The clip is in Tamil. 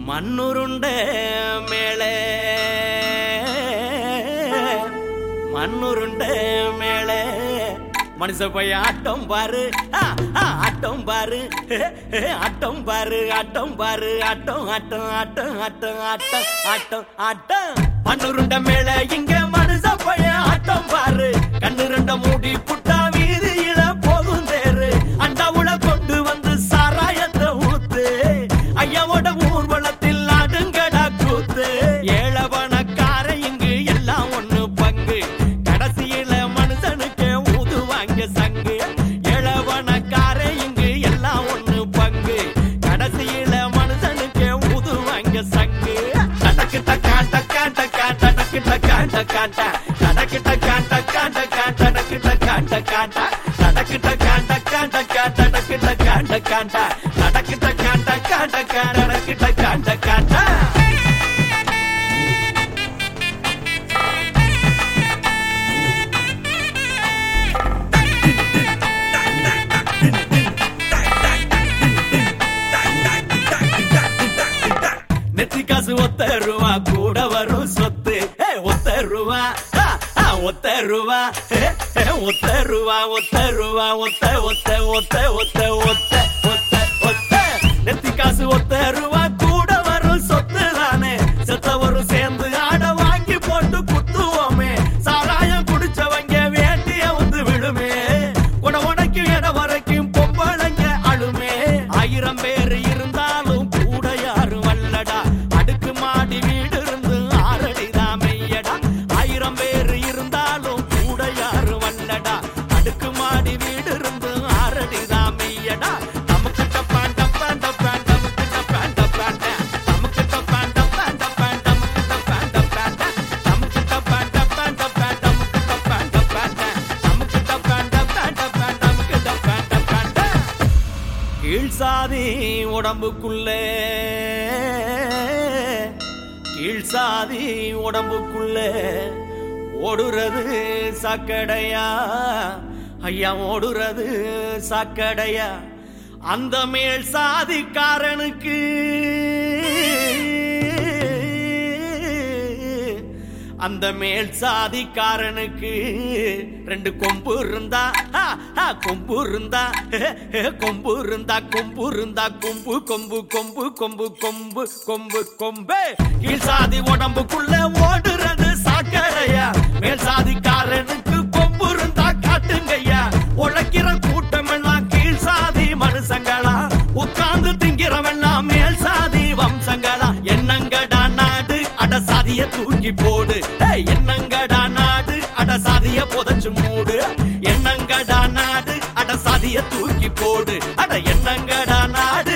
மண்ணுருண்ட மேலே மண்ணுருண்ட மேலே மனுஷ போய் ஆட்டம் பாரு ஆட்டம் பாரு ஆட்டம் பாரு ஆட்டம் பாரு ஆட்டம் ஆட்டம் ஆட்டம் ஆட்டம் ஆட்டம் ஆட்டம் ஆட்டம் மண்ணுருண்ட மேலே இங்க மனுஷ போய் ஆட்டம் பாரு கண்ணு ரெண்ட மூடி புட்டா வீதியில போகும் தேரு அண்டாவுல கொண்டு வந்து சாராயத்தை ஊத்து ஐயாவோட ஊர்வலத்தில் அடுங்கடா கூத்து ஏழவனக்கார இங்கு எல்லாம் ஒண்ணு பங்கு கடைசியில மனுஷனுக்கு ஊதுவாங்க சங்கு ஏழவனக்கார இங்கு எல்லாம் ஒண்ணு பங்கு கடைசியில மனுஷனுக்கு ஊதுவாங்க சங்கு டடக்கிட்ட காட்ட காட்ட காட்ட டக்கிட்ட காட்ட காட்ட டடக்கிட்ட காட்ட காட்ட காட்ட டக்கிட்ட காட்ட காட்ட டடக்கிட்ட காட்ட காட்ட காட்ட டக்கிட்ட காட்ட காட்ட டடக்கிட்ட காட்ட காட்ட காட்ட டக்கிட்ட காட்ட காட்ட நெத்தி காசு ஒத்த ரூபா கூட வரும் சொத்து ஒத்த ரூபா ஒத்த ரூபா ஒத்த ரூபா ஒத்த ரூபா ஒத்த ஒத்த ஒத்த ஒத்த ஒத்த ஒத்த ஒத்த நெத்தி காசு ஒத்த ரூபா கூட வரும் சொத்து தானே செத்தவரும் சேர்ந்து ஆட வாங்கி போட்டு குத்துவோமே சாராயம் குடிச்சவங்க வேட்டிய வந்து விடுமே உடக்கு இட வரைக்கும் பொம்பளைங்க அழுமே 1000 பேர் இருந்தாலும் கூட யாரும் வல்லடா அடுக்கு மாடி வீடு இருந்து ஆரடிதான் மெய்யடா 1000 பேர் இருந்தாலும் கூட யாரும் வல்லடா அடுக்கு மாடி வீடு இருந்து ஆரடிதான் மெய்யடா நமக்கு டப்பான் டப்பான் டப்பான் நமக்கு டப்பான் டப்பான் நமக்கு டப்பான் டப்பான் டப்பான் நமக்கு டப்பான் டப்பான் நமக்கு டப்பான் டப்பான் டப்பான் நமக்கு டப்பான் டப்பான் நமக்கு டப்பான் டப்பான் டப்பான் நமக்கு டப்பான் டப்பான் கீழ் சாதி உடம்புக்குள்ளே கீழ் சாதி உடம்புக்குள்ளே ஓடுறது சாக்கடையா ஐயா ஓடுறது சாக்கடையா அந்த மேல் சாதிக்காரனுக்கு அந்த மேல் சாதிக்காரனுக்கு 2 கொம்பு இருந்தா கொம்பு இருந்தா கொம்பு இருந்தா கொம்பு இருந்தா கொம்பு கொம்பு கொம்பு கொம்பு கொம்பு கொம்பு கொம்பு கீழ் சாதி உடம்புக்குள்ள ஓடுறது சாக்கடையா மேல் சாதிக்காரனுக்கு கொம்பு இருந்தா காட்டுங்கய்யா உழைக்கிற கூட்டம் எல்லாம் கீழ் சாதி மனுஷங்களா உட்கார்ந்து திங்கிறவெல்லாம் மேல் சாதி வம்சங்களா என்னங்கடா நாடு அட சாதிய தூக்கி போடு என்னங்கடா நாடு அட சாதிய புதைச்சு மூடு என்னங்கடா நாடு அட சாதிய தூக்கி போடு அட என்னங்கடா நாடு